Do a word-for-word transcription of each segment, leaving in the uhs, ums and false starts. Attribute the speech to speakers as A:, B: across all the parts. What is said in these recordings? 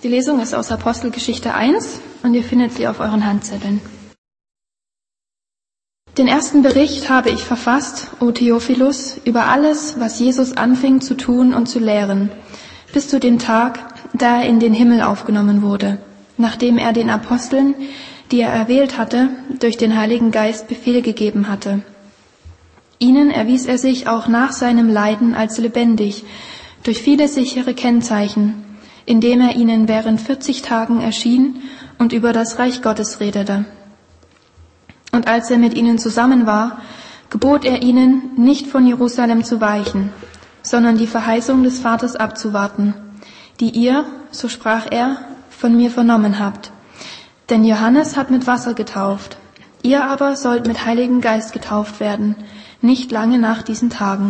A: Die Lesung ist aus Apostelgeschichte eins und ihr findet sie auf euren Handzetteln. Den ersten Bericht habe ich verfasst, O Theophilus, über alles, was Jesus anfing zu tun und zu lehren, bis zu dem Tag, da er in den Himmel aufgenommen wurde, nachdem er den Aposteln, die er erwählt hatte, durch den Heiligen Geist Befehl gegeben hatte. Ihnen erwies er sich auch nach seinem Leiden als lebendig, durch viele sichere Kennzeichen, indem er ihnen während vierzig Tagen erschien und über das Reich Gottes redete. Und als er mit ihnen zusammen war, gebot er ihnen, nicht von Jerusalem zu weichen, sondern die Verheißung des Vaters abzuwarten, die ihr, so sprach er, von mir vernommen habt. Denn Johannes hat mit Wasser getauft, ihr aber sollt mit Heiligem Geist getauft werden, nicht lange nach diesen Tagen.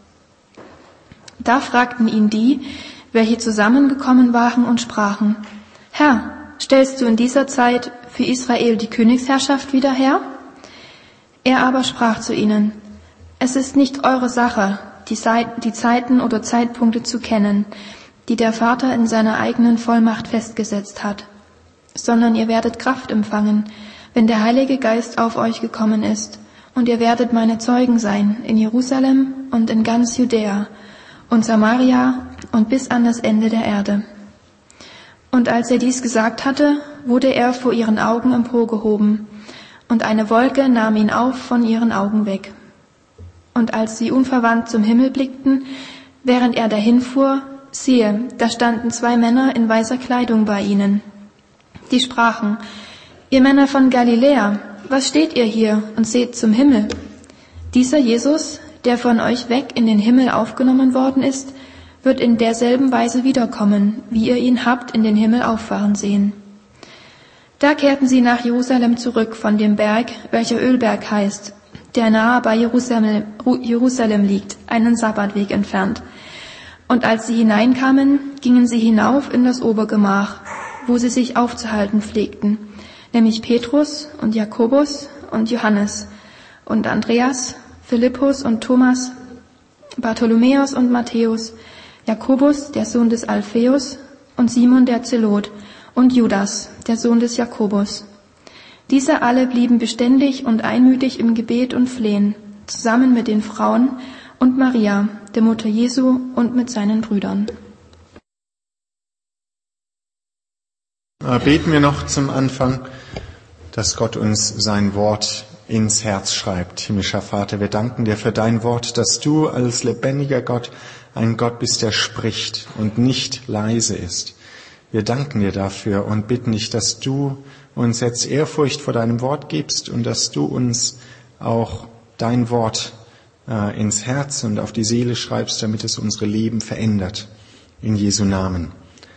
A: Da fragten ihn die, welche zusammengekommen waren und sprachen, Herr, stellst du in dieser Zeit für Israel die Königsherrschaft wieder her? Er aber sprach zu ihnen, es ist nicht eure Sache, die, Zeit, die Zeiten oder Zeitpunkte zu kennen, die der Vater in seiner eigenen Vollmacht festgesetzt hat, sondern ihr werdet Kraft empfangen, wenn der Heilige Geist auf euch gekommen ist, und ihr werdet meine Zeugen sein in Jerusalem und in ganz Judäa und Samaria und bis an das Ende der Erde. Und als er dies gesagt hatte, wurde er vor ihren Augen emporgehoben, und eine Wolke nahm ihn auf von ihren Augen weg. Und als sie unverwandt zum Himmel blickten, während er dahinfuhr, siehe, da standen zwei Männer in weißer Kleidung bei ihnen. Die sprachen, ihr Männer von Galiläa, was steht ihr hier und seht zum Himmel? Dieser Jesus, der von euch weg in den Himmel aufgenommen worden ist, wird in derselben Weise wiederkommen, wie ihr ihn habt in den Himmel auffahren sehen. Da kehrten sie nach Jerusalem zurück von dem Berg, welcher Ölberg heißt, der nahe bei Jerusalem, Jerusalem liegt, einen Sabbatweg entfernt. Und als sie hineinkamen, gingen sie hinauf in das Obergemach, wo sie sich aufzuhalten pflegten, nämlich Petrus und Jakobus und Johannes und Andreas, Philippus und Thomas, Bartholomäus und Matthäus, Jakobus, der Sohn des Alpheus, und Simon der Zelot, und Judas, der Sohn des Jakobus. Diese alle blieben beständig und einmütig im Gebet und Flehen, zusammen mit den Frauen und Maria, der Mutter Jesu, und mit seinen Brüdern.
B: Beten wir noch zum Anfang, dass Gott uns sein Wort ins Herz schreibt. Himmlischer Vater, wir danken dir für dein Wort, dass du als lebendiger Gott ein Gott bist, der spricht und nicht leise ist. Wir danken dir dafür und bitten dich, dass du uns jetzt Ehrfurcht vor deinem Wort gibst und dass du uns auch dein Wort äh, ins Herz und auf die Seele schreibst, damit es unsere Leben verändert. In Jesu Namen.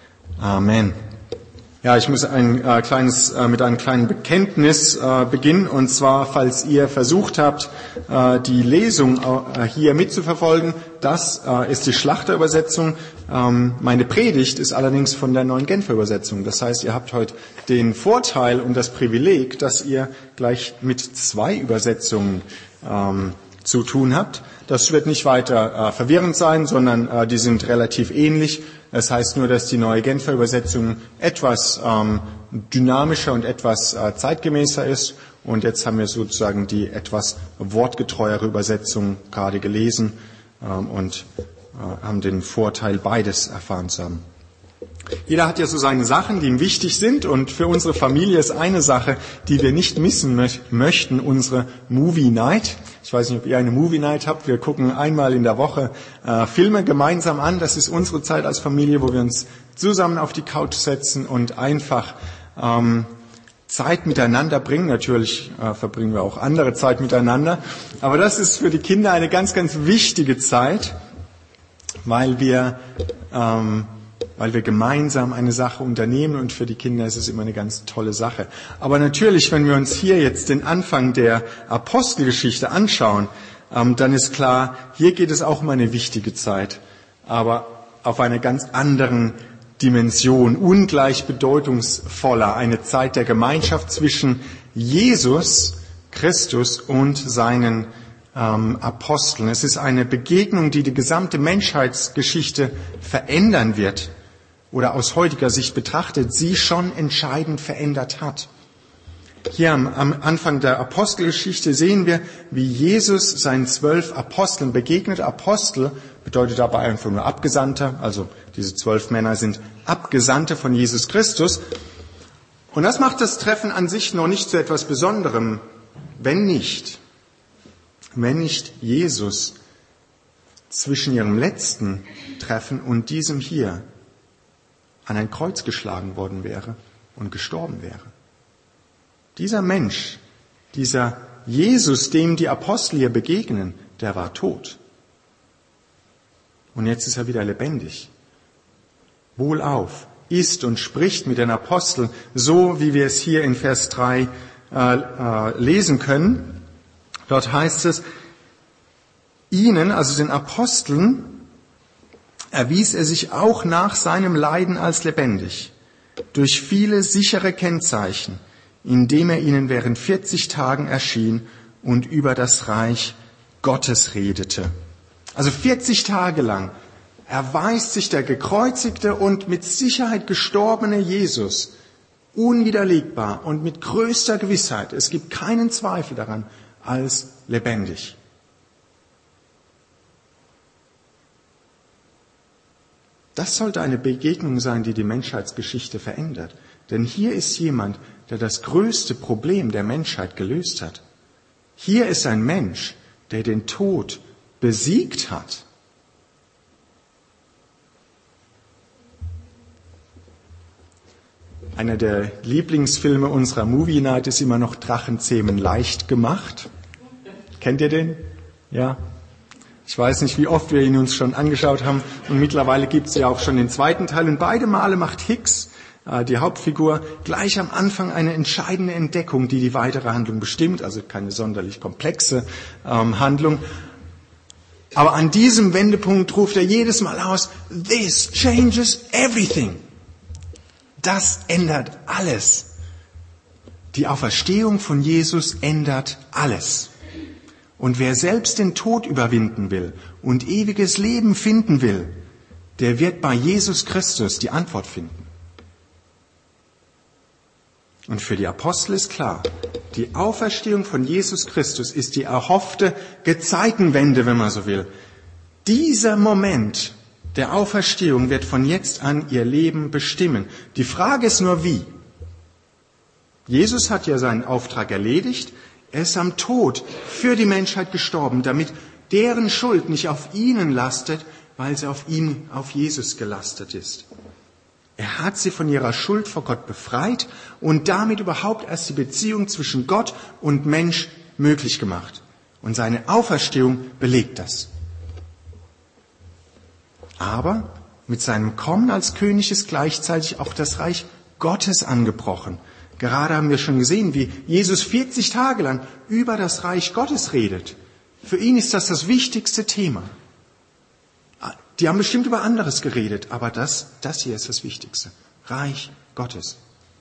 B: Amen. Ja, ich muss ein äh, kleines, äh, mit einem kleinen Bekenntnis äh, beginnen. Und zwar, falls ihr versucht habt, äh, die Lesung äh, hier mitzuverfolgen, das äh, ist die Schlachterübersetzung. Ähm, meine Predigt ist allerdings von der Neuen Genfer Übersetzung. Das heißt, ihr habt heute den Vorteil und das Privileg, dass ihr gleich mit zwei Übersetzungen ähm, zu tun habt. Das wird nicht weiter äh, verwirrend sein, sondern äh, die sind relativ ähnlich. Es heißt nur, dass die Neue Genfer Übersetzung etwas ähm, dynamischer und etwas äh, zeitgemäßer ist. Und jetzt haben wir sozusagen die etwas wortgetreuere Übersetzung gerade gelesen ähm, und äh, haben den Vorteil, beides erfahren zu haben. Jeder hat ja so seine Sachen, die ihm wichtig sind, und für unsere Familie ist eine Sache, die wir nicht missen mö- möchten, unsere Movie Night. Ich weiß nicht, ob ihr eine Movie Night habt. Wir gucken einmal in der Woche äh, Filme gemeinsam an. Das ist unsere Zeit als Familie, wo wir uns zusammen auf die Couch setzen und einfach ähm, Zeit miteinander bringen. Natürlich äh, verbringen wir auch andere Zeit miteinander. Aber das ist für die Kinder eine ganz, ganz wichtige Zeit, weil wir ähm, weil wir gemeinsam eine Sache unternehmen, und für die Kinder ist es immer eine ganz tolle Sache. Aber natürlich, wenn wir uns hier jetzt den Anfang der Apostelgeschichte anschauen, ähm, dann ist klar, hier geht es auch um eine wichtige Zeit, aber auf einer ganz anderen Dimension, ungleich bedeutungsvoller, eine Zeit der Gemeinschaft zwischen Jesus Christus und seinen ähm, Aposteln. Es ist eine Begegnung, die die gesamte Menschheitsgeschichte verändern wird. oder aus heutiger Sicht betrachtet, sie schon entscheidend verändert hat. Hier am, am Anfang der Apostelgeschichte sehen wir, wie Jesus seinen zwölf Aposteln begegnet. Apostel bedeutet dabei einfach nur Abgesandter, also diese zwölf Männer sind Abgesandte von Jesus Christus. Und das macht das Treffen an sich noch nicht zu etwas Besonderem, wenn nicht, wenn nicht Jesus zwischen ihrem letzten Treffen und diesem hier an ein Kreuz geschlagen worden wäre und gestorben wäre. Dieser Mensch, dieser Jesus, dem die Apostel hier begegnen, der war tot. Und jetzt ist er wieder lebendig. Wohlauf, isst und spricht mit den Aposteln, so wie wir es hier in Vers drei äh, äh, lesen können. Dort heißt es, ihnen, also den Aposteln, erwies er sich auch nach seinem Leiden als lebendig, durch viele sichere Kennzeichen, indem er ihnen während vierzig Tagen erschien und über das Reich Gottes redete. Also vierzig Tage lang erweist sich der gekreuzigte und mit Sicherheit gestorbene Jesus unwiderlegbar und mit größter Gewissheit, es gibt keinen Zweifel daran, als lebendig. Das sollte eine Begegnung sein, die die Menschheitsgeschichte verändert. Denn hier ist jemand, der das größte Problem der Menschheit gelöst hat. Hier ist ein Mensch, der den Tod besiegt hat. Einer der Lieblingsfilme unserer Movie Night ist immer noch Drachenzähmen leicht gemacht. Kennt ihr den? Ja. Ich weiß nicht, wie oft wir ihn uns schon angeschaut haben. Und mittlerweile gibt es ja auch schon den zweiten Teil. Und beide Male macht Hicks, äh, die Hauptfigur, gleich am Anfang eine entscheidende Entdeckung, die die weitere Handlung bestimmt. Also keine sonderlich komplexe ähm, Handlung. Aber an diesem Wendepunkt ruft er jedes Mal aus, "This changes everything." Das ändert alles. Die Auferstehung von Jesus ändert alles. Und wer selbst den Tod überwinden will und ewiges Leben finden will, der wird bei Jesus Christus die Antwort finden. Und für die Apostel ist klar, die Auferstehung von Jesus Christus ist die erhoffte Gezeitenwende, wenn man so will. Dieser Moment der Auferstehung wird von jetzt an ihr Leben bestimmen. Die Frage ist nur, wie. Jesus hat ja seinen Auftrag erledigt. Er ist am Tod für die Menschheit gestorben, damit deren Schuld nicht auf ihnen lastet, weil sie auf ihn, auf Jesus gelastet ist. Er hat sie von ihrer Schuld vor Gott befreit und damit überhaupt erst die Beziehung zwischen Gott und Mensch möglich gemacht. Und seine Auferstehung belegt das. Aber mit seinem Kommen als König ist gleichzeitig auch das Reich Gottes angebrochen. Gerade haben wir schon gesehen, wie Jesus vierzig Tage lang über das Reich Gottes redet. Für ihn ist das das wichtigste Thema. Die haben bestimmt über anderes geredet, aber das, das hier ist das Wichtigste. Reich Gottes.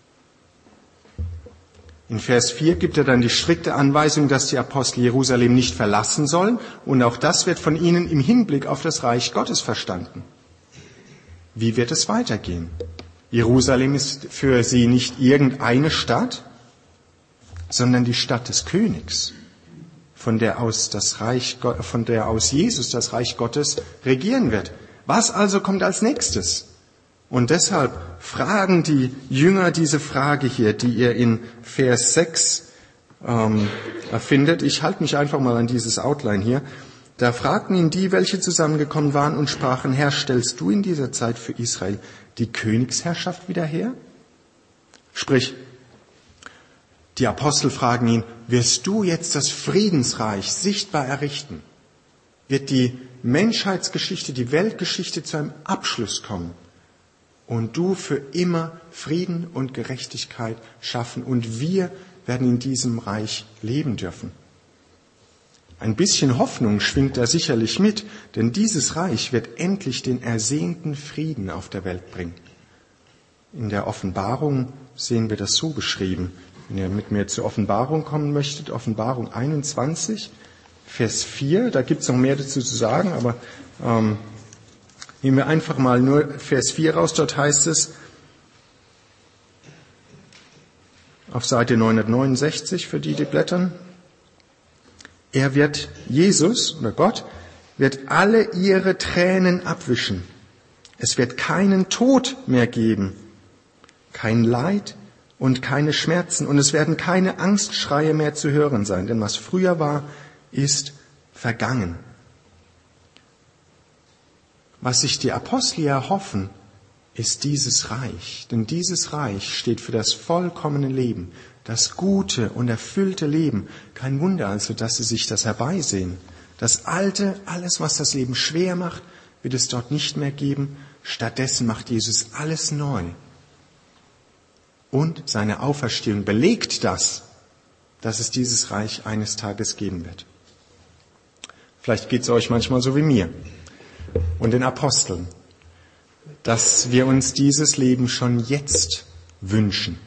B: In Vers vier gibt er dann die strikte Anweisung, dass die Apostel Jerusalem nicht verlassen sollen. Und auch das wird von ihnen im Hinblick auf das Reich Gottes verstanden. Wie wird es weitergehen? Jerusalem ist für sie nicht irgendeine Stadt, sondern die Stadt des Königs, von der aus das Reich, von der aus Jesus das Reich Gottes regieren wird. Was also kommt als nächstes? Und deshalb fragen die Jünger diese Frage hier, die ihr in Vers sechs ähm, findet. Ich halte mich einfach mal an dieses Outline hier. Da fragten ihn die, welche zusammengekommen waren und sprachen, Herr, stellst du in dieser Zeit für Israel die Königsherrschaft wieder her? Sprich, die Apostel fragen ihn, wirst du jetzt das Friedensreich sichtbar errichten? Wird die Menschheitsgeschichte, die Weltgeschichte zu einem Abschluss kommen? Und du für immer Frieden und Gerechtigkeit schaffen und wir werden in diesem Reich leben dürfen. Ein bisschen Hoffnung schwingt da sicherlich mit, denn dieses Reich wird endlich den ersehnten Frieden auf der Welt bringen. In der Offenbarung sehen wir das so beschrieben. Wenn ihr mit mir zur Offenbarung kommen möchtet, Offenbarung einundzwanzig, Vers vier, da gibt es noch mehr dazu zu sagen, aber ähm, Nehmen wir einfach mal nur Vers vier raus, dort heißt es, auf Seite neunhundertneunundsechzig, für die, die blättern, er wird, Jesus oder Gott, wird alle ihre Tränen abwischen. Es wird keinen Tod mehr geben, kein Leid und keine Schmerzen, und es werden keine Angstschreie mehr zu hören sein, denn was früher war, ist vergangen. Was sich die Apostel erhoffen, ist dieses Reich. Denn dieses Reich steht für das vollkommene Leben, das gute und erfüllte Leben. Kein Wunder also, dass sie sich das herbeisehen. Das Alte, alles, was das Leben schwer macht, wird es dort nicht mehr geben. Stattdessen macht Jesus alles neu. Und seine Auferstehung belegt das, dass es dieses Reich eines Tages geben wird. Vielleicht geht es euch manchmal so wie mir und den Aposteln, dass wir uns dieses Leben schon jetzt wünschen.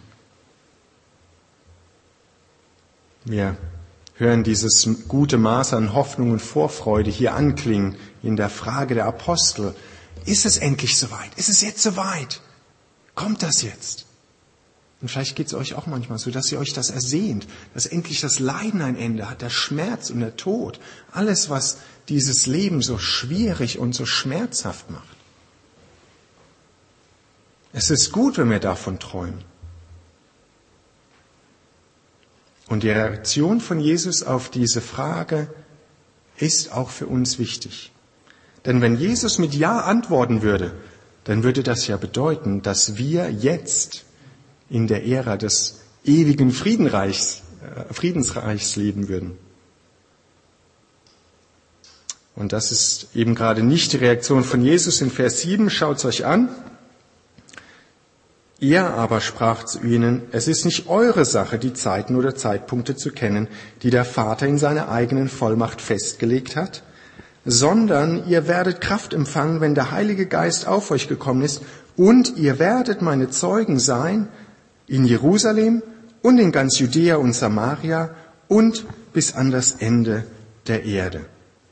B: Wir hören dieses gute Maß an Hoffnung und Vorfreude hier anklingen in der Frage der Apostel. Ist es endlich soweit? Ist es jetzt soweit? Kommt das jetzt? Und vielleicht geht es euch auch manchmal so, dass ihr euch das ersehnt, dass endlich das Leiden ein Ende hat, der Schmerz und der Tod. Alles, was dieses Leben so schwierig und so schmerzhaft macht. Es ist gut, wenn wir davon träumen. Und die Reaktion von Jesus auf diese Frage ist auch für uns wichtig. Denn wenn Jesus mit Ja antworten würde, dann würde das ja bedeuten, dass wir jetzt in der Ära des ewigen Friedenreichs, äh, Friedensreichs leben würden. Und das ist eben gerade nicht die Reaktion von Jesus in Vers sieben. Schaut es euch an. Er aber sprach zu ihnen, es ist nicht eure Sache, die Zeiten oder Zeitpunkte zu kennen, die der Vater in seiner eigenen Vollmacht festgelegt hat, sondern ihr werdet Kraft empfangen, wenn der Heilige Geist auf euch gekommen ist, und ihr werdet meine Zeugen sein in Jerusalem und in ganz Judäa und Samaria und bis an das Ende der Erde.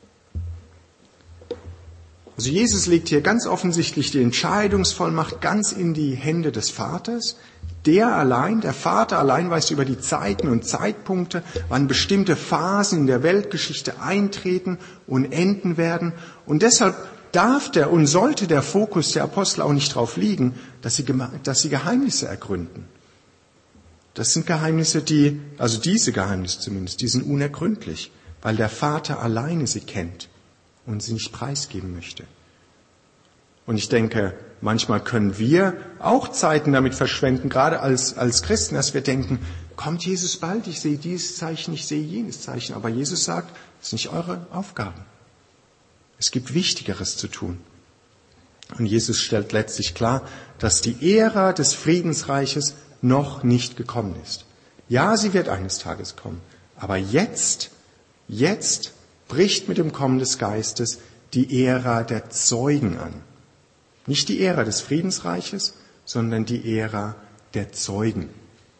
B: Also Jesus legt hier ganz offensichtlich die Entscheidungsvollmacht ganz in die Hände des Vaters. Der allein, der Vater allein weiß über die Zeiten und Zeitpunkte, wann bestimmte Phasen in der Weltgeschichte eintreten und enden werden. Und deshalb darf der und sollte der Fokus der Apostel auch nicht darauf liegen, dass sie, dass sie Geheimnisse ergründen. Das sind Geheimnisse, die, also diese Geheimnisse zumindest, die sind unergründlich, weil der Vater alleine sie kennt und sie nicht preisgeben möchte. Und ich denke, manchmal können wir auch Zeiten damit verschwenden, gerade als, als Christen, dass wir denken, kommt Jesus bald, ich sehe dieses Zeichen, ich sehe jenes Zeichen. Aber Jesus sagt, das ist nicht eure Aufgabe. Es gibt Wichtigeres zu tun. Und Jesus stellt letztlich klar, dass die Ära des Friedensreiches noch nicht gekommen ist. Ja, sie wird eines Tages kommen. Aber jetzt, jetzt bricht mit dem Kommen des Geistes die Ära der Zeugen an. Nicht die Ära des Friedensreiches, sondern die Ära der Zeugen.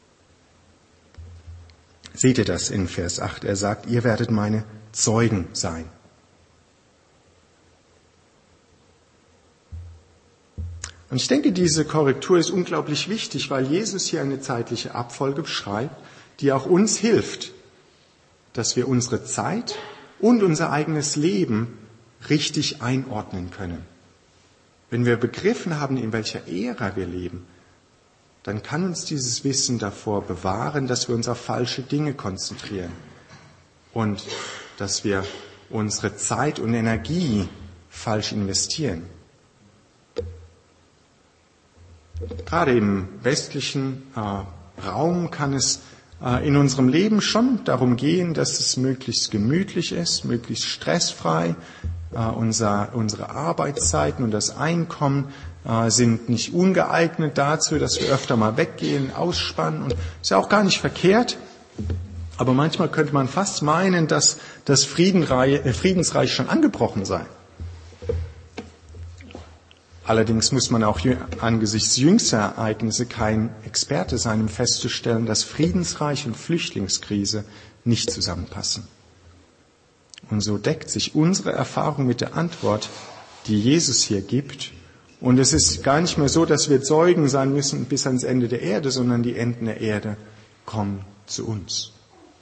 B: Seht ihr das in Vers acht? Er sagt, ihr werdet meine Zeugen sein. Und ich denke, diese Korrektur ist unglaublich wichtig, weil Jesus hier eine zeitliche Abfolge beschreibt, die auch uns hilft, dass wir unsere Zeit und unser eigenes Leben richtig einordnen können. Wenn wir begriffen haben, in welcher Ära wir leben, dann kann uns dieses Wissen davor bewahren, dass wir uns auf falsche Dinge konzentrieren und dass wir unsere Zeit und Energie falsch investieren. Gerade im westlichen äh, Raum kann es äh, in unserem Leben schon darum gehen, dass es möglichst gemütlich ist, möglichst stressfrei. Äh, unser, unsere Arbeitszeiten und das Einkommen äh, sind nicht ungeeignet dazu, dass wir öfter mal weggehen, ausspannen. Und ist ja auch gar nicht verkehrt. Aber manchmal könnte man fast meinen, dass das Friedenreich, äh, Friedensreich schon angebrochen sei. Allerdings muss man auch angesichts jüngster Ereignisse kein Experte sein, um festzustellen, dass Friedensreich und Flüchtlingskrise nicht zusammenpassen. Und so deckt sich unsere Erfahrung mit der Antwort die Jesus hier gibt. Und es ist gar nicht mehr so, dass wir Zeugen sein müssen bis ans Ende der Erde, sondern die Enden der Erde kommen zu uns.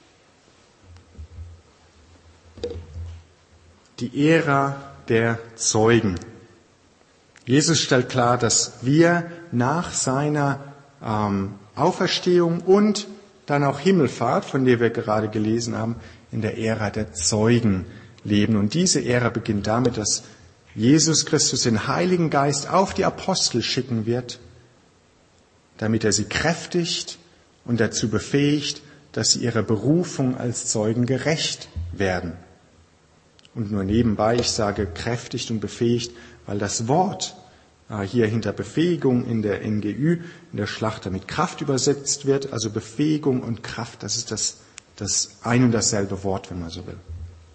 B: Die Ära der Zeugen. Jesus stellt klar, dass wir nach seiner ähm, Auferstehung und dann auch Himmelfahrt, von der wir gerade gelesen haben, in der Ära der Zeugen leben. Und diese Ära beginnt damit, dass Jesus Christus den Heiligen Geist auf die Apostel schicken wird, damit er sie kräftigt und dazu befähigt, dass sie ihrer Berufung als Zeugen gerecht werden. Und nur nebenbei, ich sage kräftigt und befähigt, weil das Wort äh, hier hinter Befähigung in der N G Ü, in der Schlachter mit Kraft übersetzt wird. Also Befähigung und Kraft, das ist das, das ein und dasselbe Wort, wenn man so will.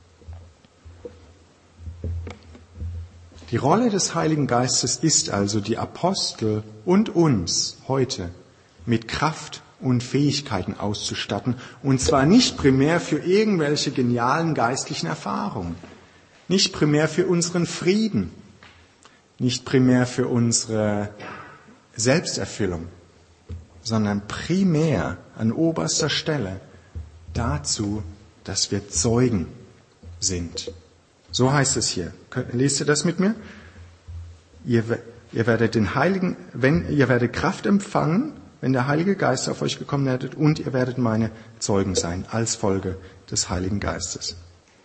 B: Die Rolle des Heiligen Geistes ist also, die Apostel und uns heute mit Kraft und Fähigkeiten auszustatten. Und zwar nicht primär für irgendwelche genialen geistlichen Erfahrungen, nicht primär für unseren Frieden, nicht primär für unsere Selbsterfüllung, sondern primär an oberster Stelle dazu, dass wir Zeugen sind. So heißt es hier. Lest ihr das mit mir? Ihr, ihr werdet den Heiligen, wenn ihr werdet Kraft empfangen, wenn der Heilige Geist auf euch gekommen werdet, und ihr werdet meine Zeugen sein, als Folge des Heiligen Geistes.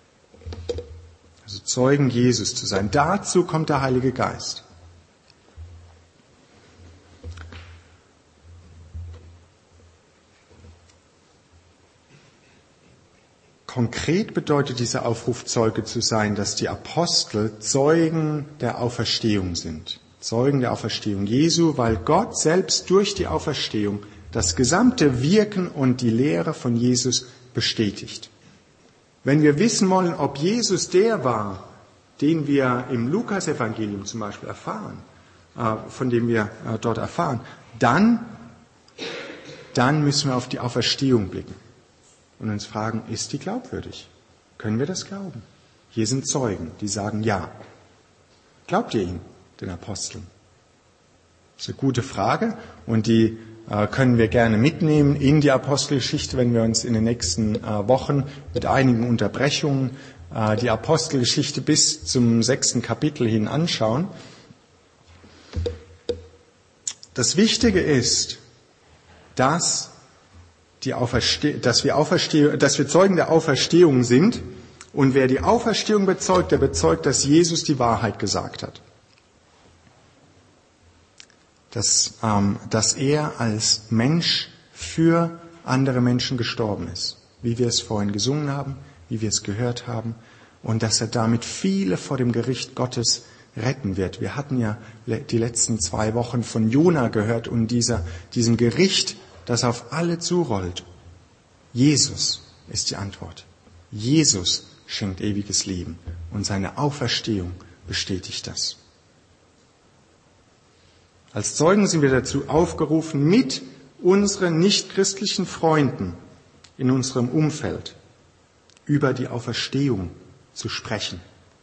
B: Also Zeugen Jesus zu sein. Dazu kommt der Heilige Geist. Konkret bedeutet dieser Aufruf, Zeuge zu sein, dass die Apostel Zeugen der Auferstehung sind. Zeugen der Auferstehung Jesu, weil Gott selbst durch die Auferstehung das gesamte Wirken und die Lehre von Jesus bestätigt. Wenn wir wissen wollen, ob Jesus der war, den wir im Lukas-Evangelium zum Beispiel erfahren, von dem wir dort erfahren, dann, dann müssen wir auf die Auferstehung blicken und uns fragen, ist die glaubwürdig? Können wir das glauben? Hier sind Zeugen, die sagen ja. Glaubt ihr ihm, den Aposteln? Das ist eine gute Frage und die äh, können wir gerne mitnehmen in die Apostelgeschichte, wenn wir uns in den nächsten äh, Wochen mit einigen Unterbrechungen äh, die Apostelgeschichte bis zum sechsten Kapitel hin anschauen. Das Wichtige ist, dass, die Auferste- dass, wir Auferste- dass wir Zeugen der Auferstehung sind, und wer die Auferstehung bezeugt, der bezeugt, dass Jesus die Wahrheit gesagt hat. Dass, ähm, dass er als Mensch für andere Menschen gestorben ist, wie wir es vorhin gesungen haben, wie wir es gehört haben, und dass er damit viele vor dem Gericht Gottes retten wird. Wir hatten ja die letzten zwei Wochen von Jona gehört und dieser, diesem Gericht, das auf alle zurollt. Jesus ist die Antwort. Jesus schenkt ewiges Leben und seine Auferstehung bestätigt das. Als Zeugen sind wir dazu aufgerufen, mit unseren nichtchristlichen Freunden in unserem Umfeld über die Auferstehung zu sprechen,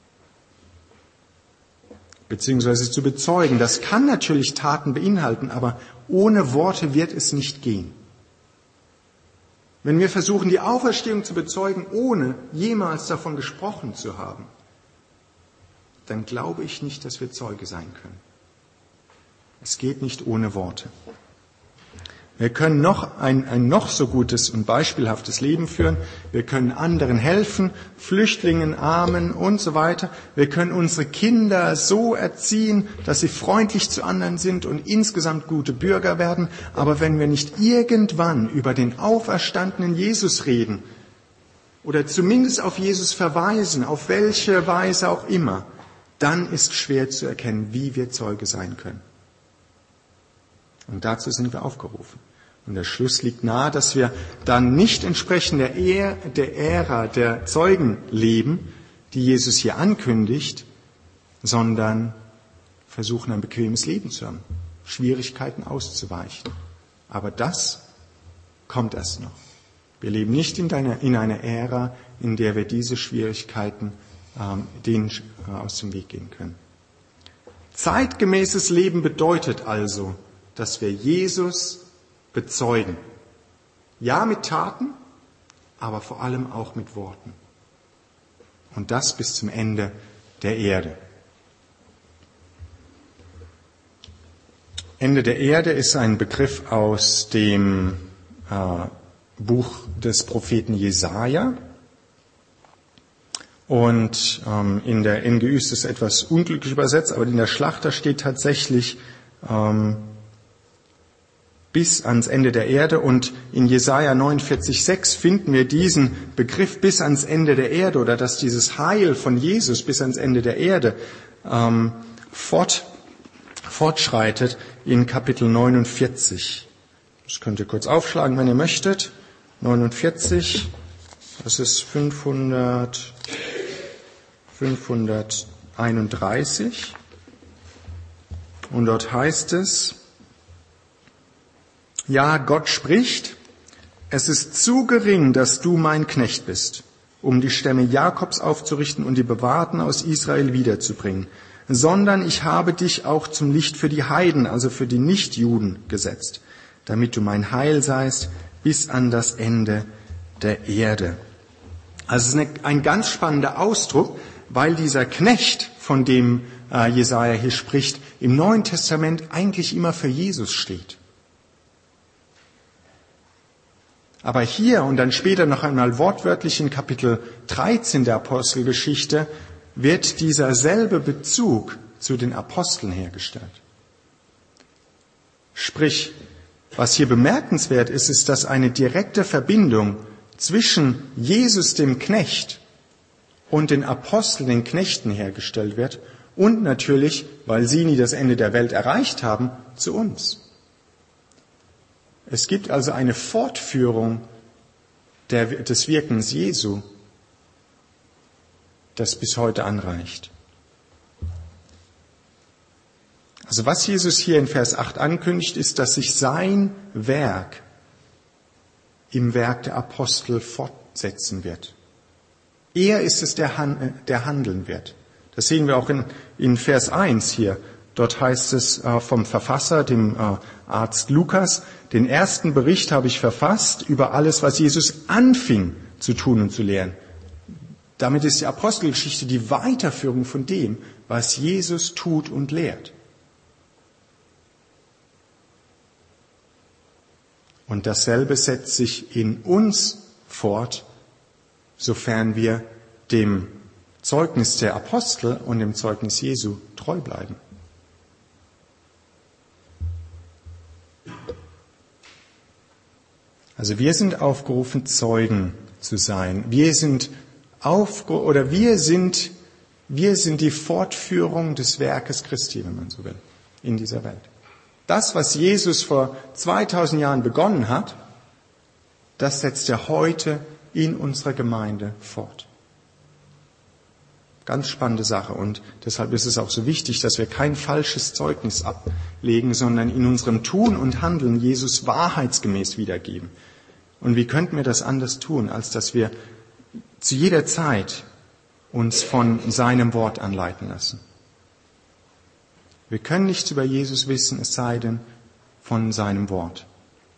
B: beziehungsweise zu bezeugen. Das kann natürlich Taten beinhalten, aber ohne Worte wird es nicht gehen. Wenn wir versuchen, die Auferstehung zu bezeugen, ohne jemals davon gesprochen zu haben, dann glaube ich nicht, dass wir Zeuge sein können. Es geht nicht ohne Worte. Wir können noch ein, ein noch so gutes und beispielhaftes Leben führen. Wir können anderen helfen, Flüchtlingen, Armen und so weiter. Wir können unsere Kinder so erziehen, dass sie freundlich zu anderen sind und insgesamt gute Bürger werden. Aber wenn wir nicht irgendwann über den auferstandenen Jesus reden oder zumindest auf Jesus verweisen, auf welche Weise auch immer, dann ist schwer zu erkennen, wie wir Zeuge sein können. Und dazu sind wir aufgerufen. Und der Schluss liegt nahe, dass wir dann nicht entsprechend der, Ära, der Ära der Zeugen leben, die Jesus hier ankündigt, sondern versuchen, ein bequemes Leben zu haben, Schwierigkeiten auszuweichen. Aber das kommt erst noch. Wir leben nicht in einer, in einer Ära, in der wir diese Schwierigkeiten ähm, denen äh, aus dem Weg gehen können. Zeitgemäßes Leben bedeutet also, dass wir Jesus bezeugen. Ja, mit Taten, aber vor allem auch mit Worten. Und das bis zum Ende der Erde. Ende der Erde ist ein Begriff aus dem äh, Buch des Propheten Jesaja. Und ähm, in der N G Ü ist es etwas unglücklich übersetzt, aber in der Schlachter steht tatsächlich ähm, bis ans Ende der Erde. Und in Jesaja neunundvierzig sechs finden wir diesen Begriff bis ans Ende der Erde oder dass dieses Heil von Jesus bis ans Ende der Erde ähm, fort, fortschreitet in Kapitel neunundvierzig. Das könnt ihr kurz aufschlagen, wenn ihr möchtet. neunundvierzig, das ist fünfhundert, fünfhunderteinunddreißig. Und dort heißt es, ja, Gott spricht, es ist zu gering, dass du mein Knecht bist, um die Stämme Jakobs aufzurichten und die Bewahrten aus Israel wiederzubringen, sondern ich habe dich auch zum Licht für die Heiden, also für die Nichtjuden gesetzt, damit du mein Heil seist bis an das Ende der Erde. Also es ist eine, ein ganz spannender Ausdruck, weil dieser Knecht, von dem äh, Jesaja hier spricht, im Neuen Testament eigentlich immer für Jesus steht. Aber hier und dann später noch einmal wortwörtlich in Kapitel dreizehn der Apostelgeschichte wird dieser selbe Bezug zu den Aposteln hergestellt. Sprich, was hier bemerkenswert ist, ist, dass eine direkte Verbindung zwischen Jesus, dem Knecht, und den Aposteln, den Knechten, hergestellt wird und natürlich, weil sie nie das Ende der Welt erreicht haben, zu uns. Es gibt also eine Fortführung der, des Wirkens Jesu, das bis heute anreicht. Also was Jesus hier in Vers acht ankündigt, ist, dass sich sein Werk im Werk der Apostel fortsetzen wird. Er ist es, der, der handeln wird. Das sehen wir auch in, in Vers eins hier. Dort heißt es äh, vom Verfasser, dem äh, Arzt Lukas, den ersten Bericht habe ich verfasst über alles, was Jesus anfing zu tun und zu lehren. Damit ist die Apostelgeschichte die Weiterführung von dem, was Jesus tut und lehrt. Und dasselbe setzt sich in uns fort, sofern wir dem Zeugnis der Apostel und dem Zeugnis Jesu treu bleiben. Also wir sind aufgerufen, Zeugen zu sein. Wir sind aufge- oder wir sind, wir sind die Fortführung des Werkes Christi, wenn man so will, in dieser Welt. Das, was Jesus vor zweitausend Jahren begonnen hat, das setzt er heute in unserer Gemeinde fort. Ganz spannende Sache und deshalb ist es auch so wichtig, dass wir kein falsches Zeugnis ablegen, sondern in unserem Tun und Handeln Jesus wahrheitsgemäß wiedergeben. Und wie könnten wir das anders tun, als dass wir zu jeder Zeit uns von seinem Wort anleiten lassen? Wir können nichts über Jesus wissen, es sei denn von seinem Wort.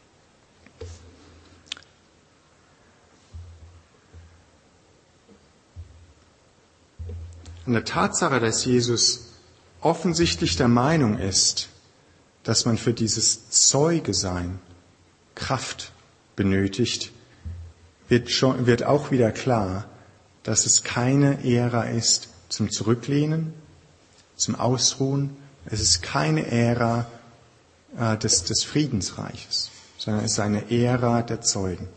B: An der Tatsache, dass Jesus offensichtlich der Meinung ist, dass man für dieses Zeugesein Kraft benötigt, wird, schon, wird auch wieder klar, dass es keine Ära ist zum Zurücklehnen, zum Ausruhen. Es ist keine Ära äh, des, des Friedensreiches, sondern es ist eine Ära der Zeugen.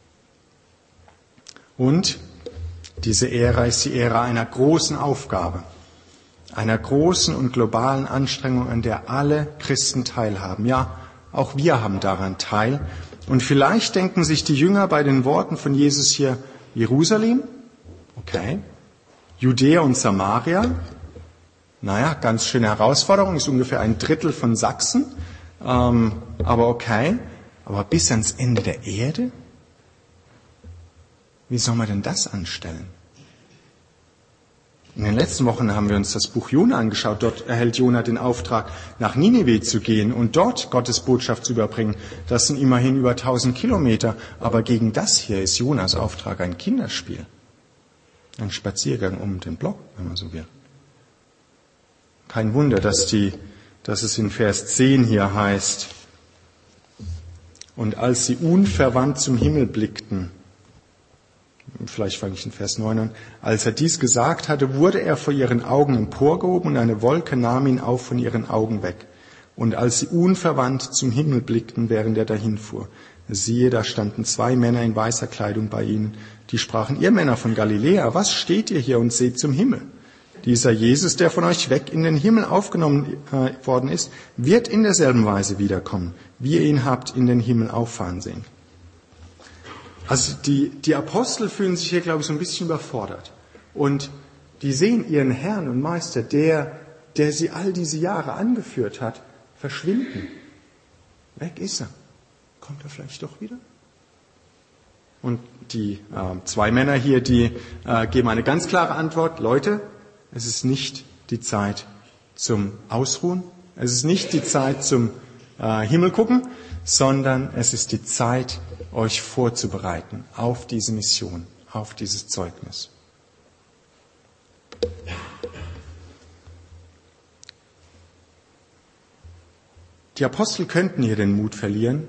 B: Und diese Ära ist die Ära einer großen Aufgabe, einer großen und globalen Anstrengung, an der alle Christen teilhaben. Ja, auch wir haben daran teil. Und vielleicht denken sich die Jünger bei den Worten von Jesus hier, Jerusalem, okay, Judäa und Samaria, naja, ganz schöne Herausforderung, ist ungefähr ein Drittel von Sachsen, ähm, aber okay, aber bis ans Ende der Erde? Wie soll man denn das anstellen? In den letzten Wochen haben wir uns das Buch Jona angeschaut. Dort erhält Jona den Auftrag, nach Ninive zu gehen und dort Gottes Botschaft zu überbringen. Das sind immerhin über tausend Kilometer. Aber gegen das hier ist Jonas Auftrag ein Kinderspiel. Ein Spaziergang um den Block, wenn man so will. Kein Wunder, dass, die, dass es in Vers zehn hier heißt, und als sie unverwandt zum Himmel blickten, vielleicht fange ich in Vers neun an. Als er dies gesagt hatte, wurde er vor ihren Augen emporgehoben und eine Wolke nahm ihn auf von ihren Augen weg. Und als sie unverwandt zum Himmel blickten, während er dahinfuhr, siehe, da standen zwei Männer in weißer Kleidung bei ihnen, die sprachen, ihr Männer von Galiläa, was steht ihr hier und seht zum Himmel? Dieser Jesus, der von euch weg in den Himmel aufgenommen äh, worden ist, wird in derselben Weise wiederkommen, wie ihr ihn habt in den Himmel auffahren sehen. Also die, die Apostel fühlen sich hier, glaube ich, so ein bisschen überfordert. Und die sehen ihren Herrn und Meister, der, der sie all diese Jahre angeführt hat, verschwinden. Weg ist er. Kommt er vielleicht doch wieder? Und die äh, zwei Männer hier, die äh, geben eine ganz klare Antwort. Leute, es ist nicht die Zeit zum Ausruhen. Es ist nicht die Zeit zum äh, Himmel gucken, sondern es ist die Zeit, euch vorzubereiten auf diese Mission, auf dieses Zeugnis. Die Apostel könnten hier den Mut verlieren,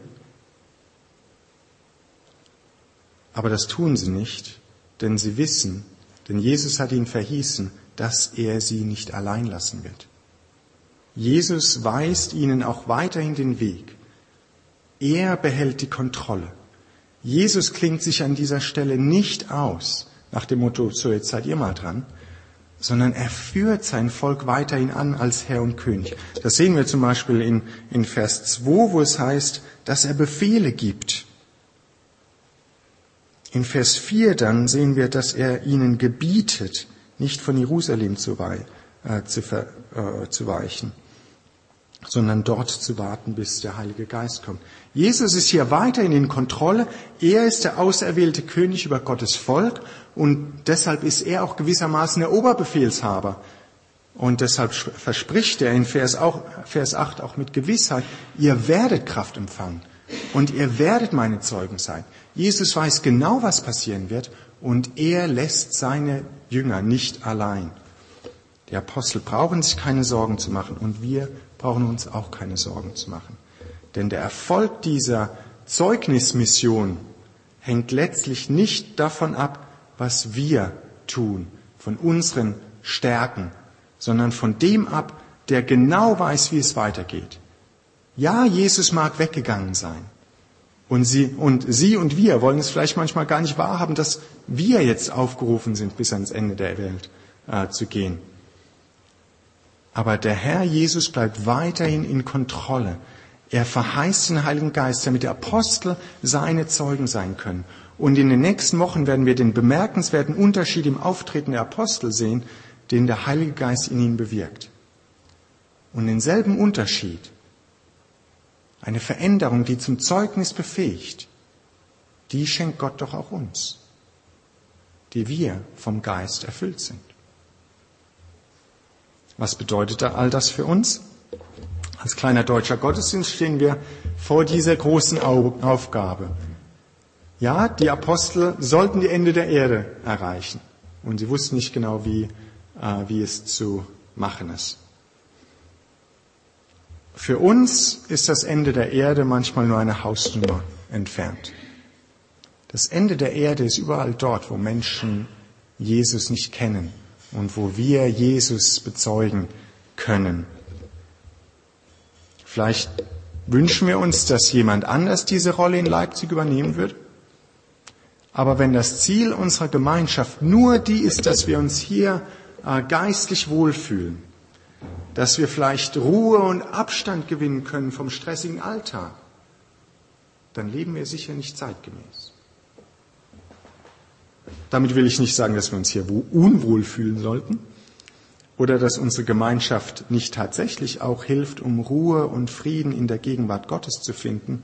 B: aber das tun sie nicht, denn sie wissen, denn Jesus hat ihnen verheißen, dass er sie nicht allein lassen wird. Jesus weist ihnen auch weiterhin den Weg. Er behält die Kontrolle. Jesus klingt sich an dieser Stelle nicht aus, nach dem Motto, so jetzt seid ihr mal dran, sondern er führt sein Volk weiterhin an als Herr und König. Das sehen wir zum Beispiel in, in Vers zwei, wo es heißt, dass er Befehle gibt. In Vers vier dann sehen wir, dass er ihnen gebietet, nicht von Jerusalem zu, wei- äh, zu, ver, äh, zu weichen, sondern dort zu warten, bis der Heilige Geist kommt. Jesus ist hier weiterhin in Kontrolle. Er ist der auserwählte König über Gottes Volk und deshalb ist er auch gewissermaßen der Oberbefehlshaber. Und deshalb verspricht er in Vers, auch, Vers acht auch mit Gewissheit, ihr werdet Kraft empfangen und ihr werdet meine Zeugen sein. Jesus weiß genau, was passieren wird und er lässt seine Jünger nicht allein. Die Apostel brauchen sich keine Sorgen zu machen und wir brauchen uns auch keine Sorgen zu machen. Denn der Erfolg dieser Zeugnismission hängt letztlich nicht davon ab, was wir tun, von unseren Stärken, sondern von dem ab, der genau weiß, wie es weitergeht. Ja, Jesus mag weggegangen sein. Und sie, und sie und wir wollen es vielleicht manchmal gar nicht wahrhaben, dass wir jetzt aufgerufen sind, bis ans Ende der Welt äh, zu gehen. Aber der Herr Jesus bleibt weiterhin in Kontrolle. Er verheißt den Heiligen Geist, damit die Apostel seine Zeugen sein können. Und in den nächsten Wochen werden wir den bemerkenswerten Unterschied im Auftreten der Apostel sehen, den der Heilige Geist in ihnen bewirkt. Und denselben Unterschied, eine Veränderung, die zum Zeugnis befähigt, die schenkt Gott doch auch uns, die wir vom Geist erfüllt sind. Was bedeutet all das für uns? Als kleiner deutscher Gottesdienst stehen wir vor dieser großen Aufgabe. Ja, die Apostel sollten die Ende der Erde erreichen. Und sie wussten nicht genau, wie, äh, wie es zu machen ist. Für uns ist das Ende der Erde manchmal nur eine Hausnummer entfernt. Das Ende der Erde ist überall dort, wo Menschen Jesus nicht kennen und wo wir Jesus bezeugen können. Vielleicht wünschen wir uns, dass jemand anders diese Rolle in Leipzig übernehmen wird. Aber wenn das Ziel unserer Gemeinschaft nur die ist, dass wir uns hier äh, geistlich wohlfühlen, dass wir vielleicht Ruhe und Abstand gewinnen können vom stressigen Alltag, dann leben wir sicher nicht zeitgemäß. Damit will ich nicht sagen, dass wir uns hier unwohl fühlen sollten oder dass unsere Gemeinschaft nicht tatsächlich auch hilft, um Ruhe und Frieden in der Gegenwart Gottes zu finden.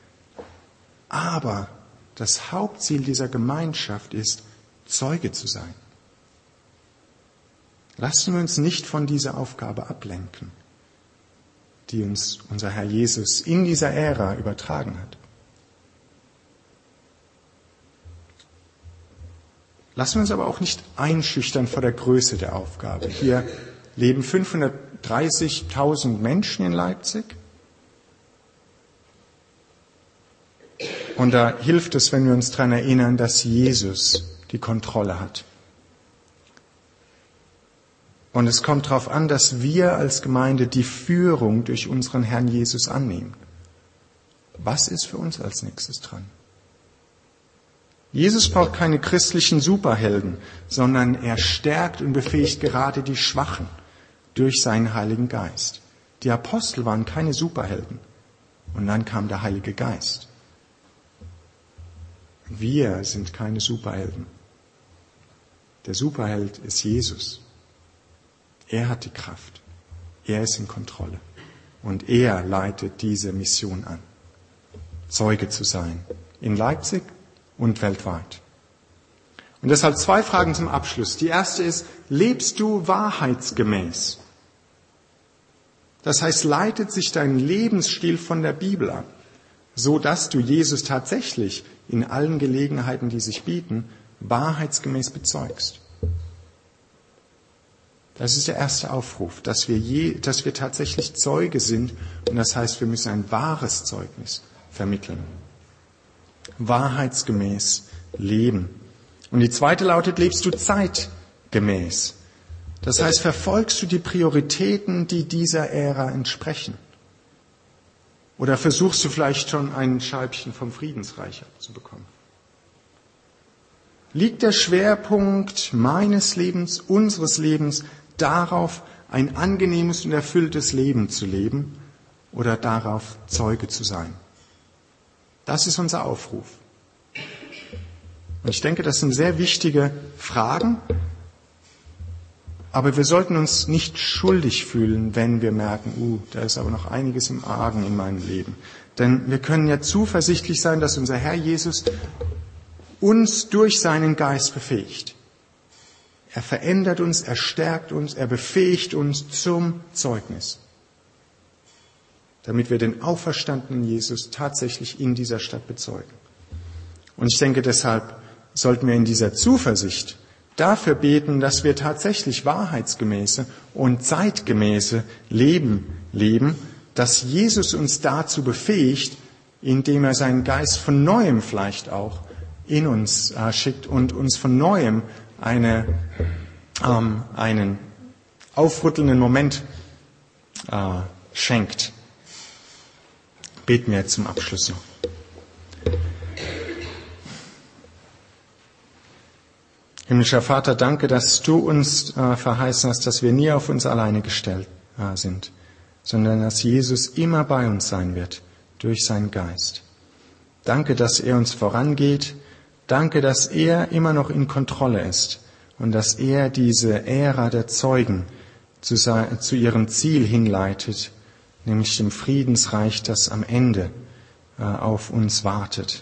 B: Aber das Hauptziel dieser Gemeinschaft ist, Zeuge zu sein. Lassen wir uns nicht von dieser Aufgabe ablenken, die uns unser Herr Jesus in dieser Ära übertragen hat. Lassen wir uns aber auch nicht einschüchtern vor der Größe der Aufgabe. Hier leben fünfhundertdreißigtausend Menschen in Leipzig. Und da hilft es, wenn wir uns daran erinnern, dass Jesus die Kontrolle hat. Und es kommt darauf an, dass wir als Gemeinde die Führung durch unseren Herrn Jesus annehmen. Was ist für uns als nächstes dran? Jesus braucht keine christlichen Superhelden, sondern er stärkt und befähigt gerade die Schwachen durch seinen Heiligen Geist. Die Apostel waren keine Superhelden. Und dann kam der Heilige Geist. Wir sind keine Superhelden. Der Superheld ist Jesus. Er hat die Kraft. Er ist in Kontrolle. Und er leitet diese Mission an. Zeuge zu sein. In Leipzig und weltweit. Und deshalb zwei Fragen zum Abschluss. Die erste ist, lebst du wahrheitsgemäß? Das heißt, leitet sich dein Lebensstil von der Bibel ab, so dass du Jesus tatsächlich in allen Gelegenheiten, die sich bieten, wahrheitsgemäß bezeugst. Das ist der erste Aufruf, dass wir, je, dass wir tatsächlich Zeuge sind. Und das heißt, wir müssen ein wahres Zeugnis vermitteln. Wahrheitsgemäß leben. Und die zweite lautet, lebst du zeitgemäß? Das heißt, verfolgst du die Prioritäten, die dieser Ära entsprechen? Oder versuchst du vielleicht schon ein Scheibchen vom Friedensreich abzubekommen? Liegt der Schwerpunkt meines Lebens, unseres Lebens darauf, ein angenehmes und erfülltes Leben zu leben oder darauf, Zeuge zu sein? Das ist unser Aufruf. Und ich denke, das sind sehr wichtige Fragen, aber wir sollten uns nicht schuldig fühlen, wenn wir merken, uh, da ist aber noch einiges im Argen in meinem Leben. Denn wir können ja zuversichtlich sein, dass unser Herr Jesus uns durch seinen Geist befähigt. Er verändert uns, er stärkt uns, er befähigt uns zum Zeugnis, damit wir den auferstandenen Jesus tatsächlich in dieser Stadt bezeugen. Und ich denke, deshalb sollten wir in dieser Zuversicht dafür beten, dass wir tatsächlich wahrheitsgemäße und zeitgemäße Leben leben, dass Jesus uns dazu befähigt, indem er seinen Geist von Neuem vielleicht auch in uns äh, schickt und uns von Neuem eine, ähm, einen aufrüttelnden Moment äh, schenkt. Beten wir jetzt zum Abschluss noch. Himmlischer Vater, danke, dass du uns äh, verheißen hast, dass wir nie auf uns alleine gestellt äh, sind, sondern dass Jesus immer bei uns sein wird, durch seinen Geist. Danke, dass er uns vorangeht. Danke, dass er immer noch in Kontrolle ist und dass er diese Ära der Zeugen zu, zu ihrem Ziel hinleitet, nämlich dem Friedensreich, das am Ende äh, auf uns wartet.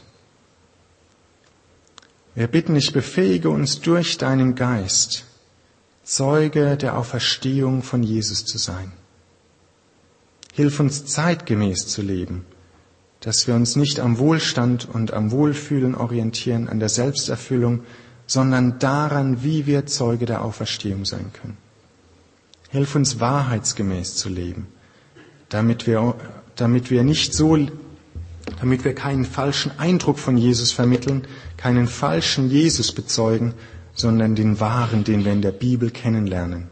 B: Wir bitten dich, befähige uns durch deinen Geist, Zeuge der Auferstehung von Jesus zu sein. Hilf uns zeitgemäß zu leben, dass wir uns nicht am Wohlstand und am Wohlfühlen orientieren, an der Selbsterfüllung, sondern daran, wie wir Zeuge der Auferstehung sein können. Hilf uns wahrheitsgemäß zu leben, damit wir, damit wir nicht so, damit wir keinen falschen Eindruck von Jesus vermitteln, keinen falschen Jesus bezeugen, sondern den wahren, den wir in der Bibel kennenlernen.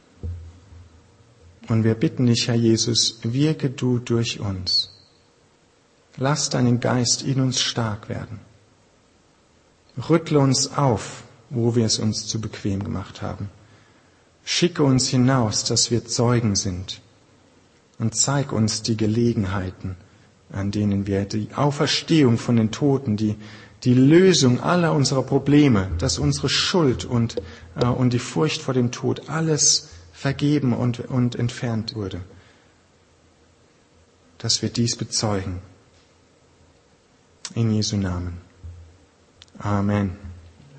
B: Und wir bitten dich, Herr Jesus, wirke du durch uns. Lass deinen Geist in uns stark werden. Rüttle uns auf, wo wir es uns zu bequem gemacht haben. Schicke uns hinaus, dass wir Zeugen sind. Und zeig uns die Gelegenheiten, an denen wir die Auferstehung von den Toten, die, die Lösung aller unserer Probleme, dass unsere Schuld und, äh, und die Furcht vor dem Tod alles vergeben und, und entfernt wurde, dass wir dies bezeugen. In Jesu Namen. Amen.